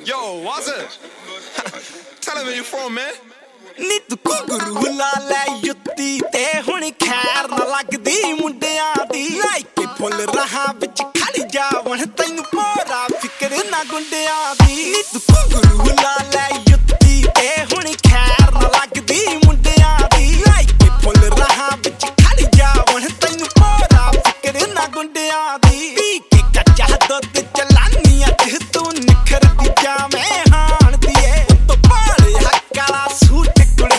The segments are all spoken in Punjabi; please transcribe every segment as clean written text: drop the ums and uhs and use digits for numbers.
Yo, what's up? Tell him where you from, man. ਨੀ ਤੂੰ ਘੁੰਗਰੂ ਲਾ ਲੈ ਯੁੱਤੀ ਤੇ ਹੁਣ ਖੈਰ ਨਾ ਲੱਗਦੀ ਮੁੰਡਿਆਂ ਦੀ ਲਾਇਕੇ ਫੁੱਲ ਰਾਹਾਂ ਵਿੱਚ ਖੜ ਜਾਵਣ ਤੈਨੂੰ ਪੂਰਾ ਫਿਕਰ ਨਾ ਗੁੰਡਿਆਂ ਦੀ ਨੀ ਤੂੰ ਘੁੰਗਰੂ ਲਾ ਲੈ ਯੁੱਤੀ ਤੇ ਹੁਣ ਖੈਰ ਨਾ ਲੱਗਦੀ ਮੁੰਡਿਆਂ ਦੀ ਲਾਇਕੇ ਫੁੱਲ ਰਾਹਾਂ ਵਿੱਚ ਖੜ ਜਾਵਣ ਤੈਨੂੰ ਪੂਰਾ ਫਿਕਰ ਨਾ ਗੁੰਡਿਆਂ ਦੀ ਪੀ ਕੇ ਕੱਚਾ ਦੁੱਧ ਚਲਾਨੀਆਂ ਤੇ ਤੂੰ ਨਿਖਰਦੀ ਜਾਵੇਂ ਹਾਣ ਦੀ ਏ ਤੂੰ ਪਾਲੇ ਹੱਕਾਲਾ ਸੂਟ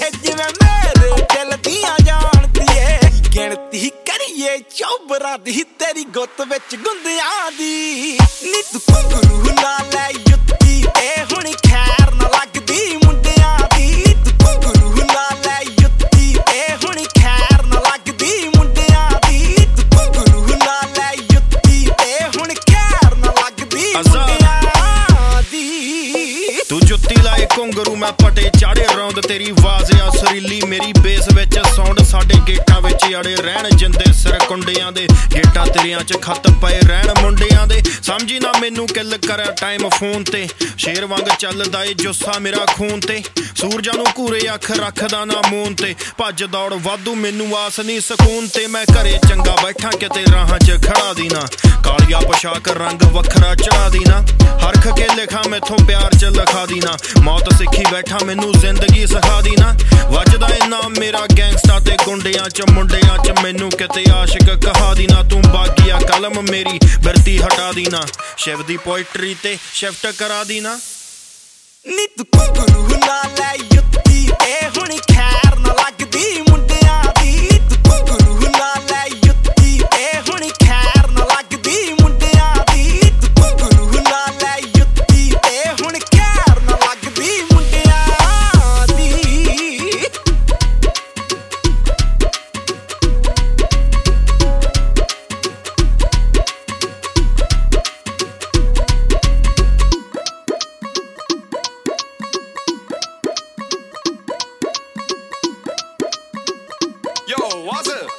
ਗਿਣਤੀ ਕਰੀਏ ਚੌਬਰਾਂ ਦੀ ਤੇਰੀ ਗੁੱਤ ਵਿੱਚ ਗੁੰਦਿਆਂ ਦੀ ਨੀ ਤੂੰ ਘੁੰਗਰੂ ਲਾ ਲੈ ਯੁੱਤੀ ਤੇ ਹੁਣ ਖੈਰ ਨਾ ਲੱਗਦੀ ਮੁੰਡਿਆਂ ਦੀ ਨੀ ਤੂੰ ਘੁੰਗਰੂ ਲਾ ਲੈ ਯੁੱਤੀ ਤੇ ਹੁਣ ਖੈਰ ਨਾ ਲੱਗਦੀ ਮੁੰਡਿਆਂ ਦੀ ਨੀ ਤੂੰ ਘੁੰਗਰੂ ਲਾ ਲੈ ਯੁੱਤੀ ਤੇ ਹੁਣ ਖੈਰ ਨਾ ਲੱਗਦੀ ਮੁੰਡਿਆਂ ਦੀ ਤੂੰ ਜੁੱਤੀ ਲਾਏ ਘੁੰਗਰੂ ਮੈਂ ਪਟੇ ਚਾੜੇ ਰੌਂਦ ਤੇਰੀ ਆਵਾਜ਼ ਆ ਸੁਰੀਲੀ ਮੇਰੀ ਬੇਸ ਵਿੱਚ ਸਾਊਂਡ ਸਾਡੇ ਗੇਟਾਂ ਵਿੱਚ ਅੜੇ ਰਹਿਣ ਜਿੰਦੇ ਸਿਰ ਕੁੰਡਿਆਂ ਦੇ ਗੇਟਾਂ ਤੇਰਿਆਂ 'ਚ ਖੱਤ ਪਏ ਰਹਿਣ ਮੁੰਡਿਆਂ ਦੇ ਸਮਝੀ ਨਾ ਮੈਨੂੰ ਕਿੱਲ ਕਰਿਆ ਟਾਈਮ ਫੋਨ ਤੇ ਸ਼ੇਰ ਵਾਂਗ ਚੱਲਦਾ ਏ ਜੁੱਸਾ ਮੇਰਾ ਖੂਨ ਤੇ ਸੂਰਜਾਂ ਨੂੰ ਘੂਰੇ ਅੱਖ ਰੱਖਦਾ ਨਾ ਮੂਨ ਤੇ ਭੱਜ ਦੌੜ ਵਾਧੂ ਮੈਨੂੰ ਆਸ ਨਹੀਂ ਸਕੂਨ ਤੇ ਮੈਂ ਘਰੇ ਚੰਗਾ ਬੈਠਾ ਕਿਤੇ ਰਾਹਾਂ 'ਚ ਖੜਾ ਦੀ ਨਾ ਕਾਲੀਆ ਪੋਸ਼ਾਕ ਰੰਗ ਵੱਖਰਾ ਚੜਾ ਦੀ ਨਾ ਹਰਖ ਕੇ ਲਿਖਾਂ ਮੈਥੋਂ ਪਿਆਰ 'ਚ ਲਿਖਾ ਦੀ ਨਾ ਮੌਤ ਸਿੱਖੀ ਬੈਠਾ ਮੈਨੂੰ ਜ਼ਿੰਦਗੀ ਸਿਖਾ ਦੀ ਨਾ ਵੱਜਦਾ ਏ ਨਾਮ ਮੇਰਾ ਗੈਂਗਸਟਾ ਤੇ ਗੁੰਡਿਆਂ 'ਚ ਮੁੰਡਿਆਂ 'ਚ ਮੈਨੂੰ ਕਿਤੇ ਆਸ਼ਿਕ ਕਹਾ ਦੀ ਨਾ ਤੂੰ ਬਾਗੀਆ ਕਲਮ ਮੇਰੀ ਬਿਰਤੀ ਹਟਾ ਦੀ ਨਾ ਸ਼ਿਵ ਦੀ ਪੋਇਟਰੀ ਤੇ ਸ਼ਿਫਟ ਕਰਾ ਦੀ ਨਾ ਨੀ ਤੂੰ ਘੁੰਗਰੂ ਲਾ ਲੈ ਯੁੱਤੀ ਤੇ ਹੁਣ ਖੈਰ ਨਾ ਲੱਗਦੀ ਮੁੰਡਿਆਂ ਦੀ ਨੀ ਤੂੰ ਘੁੰਗਰੂ ਲਾ ਲੈ ਯੁੱਤੀ ਤੇ ਹੁਣ ਖੈਰ ਨਾ ਲੱਗਦੀ ਮੁੰਡਿਆਂ ਦੀ ਨੀ ਤੂੰ ਘੁੰਗਰੂ ਲਾ ਲੈ ਯੁੱਤੀ ਤੇ ਹੁਣ ਖੈਰ ਨਾ ਲੱਗਦੀ ਮੁੰਡਿਆਂ ਦੀ Yo, what's up?